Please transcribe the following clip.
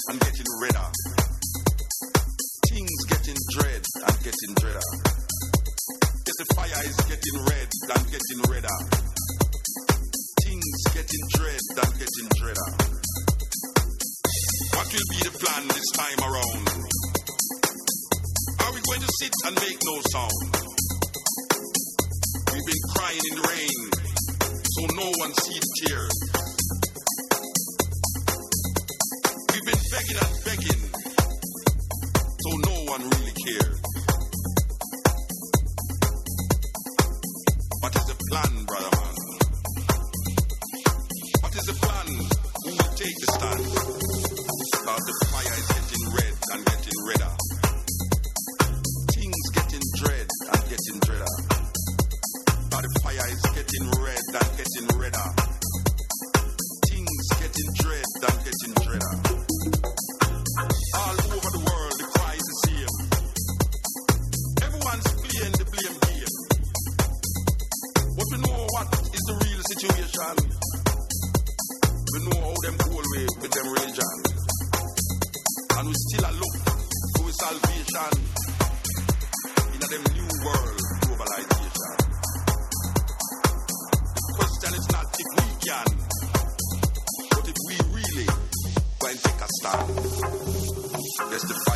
and getting redder. Things getting dread and getting dreader. Yes, the fire is getting red and getting redder. Things getting dread and getting dreader. What will be the plan this time around? Are we going to sit and make no sound? We've been crying in the rain, so no one sees the tears. We've been begging and begging, so no one really cares. What is the plan, brother man? What is the plan? Who will take the stand? Because the fire is getting red and getting redder. Things getting dread and getting dreader. Because the fire is getting red and getting redder. Things getting dread and getting dreader. All over the world, the cry is the same. Everyone's playing the blame game. But we know what is the real situation. We know how them go away with them religion. And we still a look for salvation in a them new world globalization. The question is not if we can, but if we really go and take a stand. That's the